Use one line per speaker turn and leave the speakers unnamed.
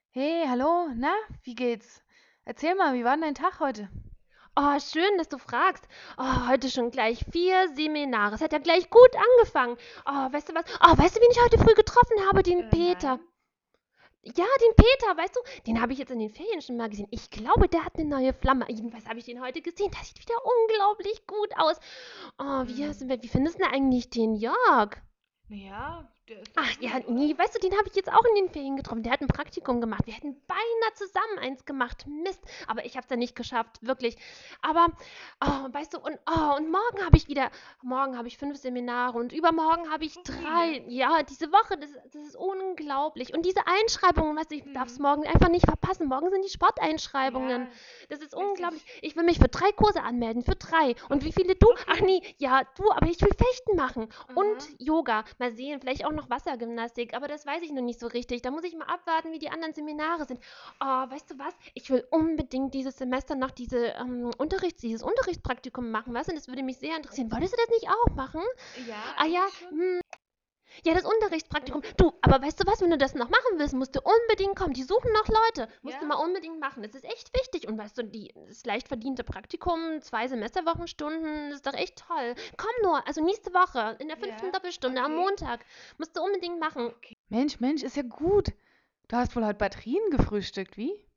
Hey, hallo, na, wie geht's? Erzähl mal, wie war denn dein Tag heute?
Oh, schön, dass du fragst. Oh, heute schon gleich 4 Seminare. Es hat ja gleich gut angefangen. Oh, weißt du was? Oh, weißt du, wen ich heute früh getroffen habe? Den Peter.
Nein.
Ja, den Peter, weißt du? Den habe ich jetzt in den Ferien schon mal gesehen. Ich glaube, der hat eine neue Flamme. Jedenfalls habe ich den heute gesehen. Der sieht wieder unglaublich gut aus. Oh,
Hm.
wie findest du denn eigentlich den Jörg?
Ja, der ist doch
Ach ja,
gut, oder?
nee, weißt du, den habe ich jetzt auch in den Ferien getroffen. Der hat ein Praktikum gemacht. Wir hätten beinahe zusammen eins gemacht. Mist, aber ich habe es dann nicht geschafft, wirklich. Aber, weißt du, und morgen habe ich 5 Seminare und übermorgen habe ich
So viele.
3. Ja, diese Woche, das ist unglaublich. Und diese Einschreibungen, weißt du, ich darf es
Hm.
morgen einfach nicht verpassen. Morgen sind die Sporteinschreibungen.
Ja,
Das ist unglaublich.
richtig.
Ich will mich für 3 Kurse anmelden, für 3. Und wie
Okay.
viele du? Ach
Okay.
nee, ja, du, aber ich will Fechten machen. Und
Aha.
Yoga. Mal sehen, vielleicht auch noch Wassergymnastik, aber das weiß ich noch nicht so richtig. Da muss ich mal abwarten, wie die anderen Seminare sind. Oh, weißt du was? Ich will unbedingt dieses Semester noch dieses Unterrichtspraktikum machen, weißt du? Das würde mich sehr interessieren. Wolltest du das nicht auch machen?
Ja,
Ah ja,
eigentlich schon.
ja, das Unterrichtspraktikum. Du, aber weißt du was? Wenn du das noch machen willst, musst du unbedingt kommen. Die suchen noch Leute. Musst du
Ja?
mal unbedingt machen. Das ist echt wichtig. Und weißt du, das leicht verdiente Praktikum, 2 Semesterwochenstunden, ist doch echt toll. Komm nur, also nächste Woche, in der 5.
Ja,
Doppelstunde am
okay.
Montag. Musst du unbedingt machen.
Okay. Mensch, Mensch, ist ja gut. Du hast wohl heute Batterien gefrühstückt, wie?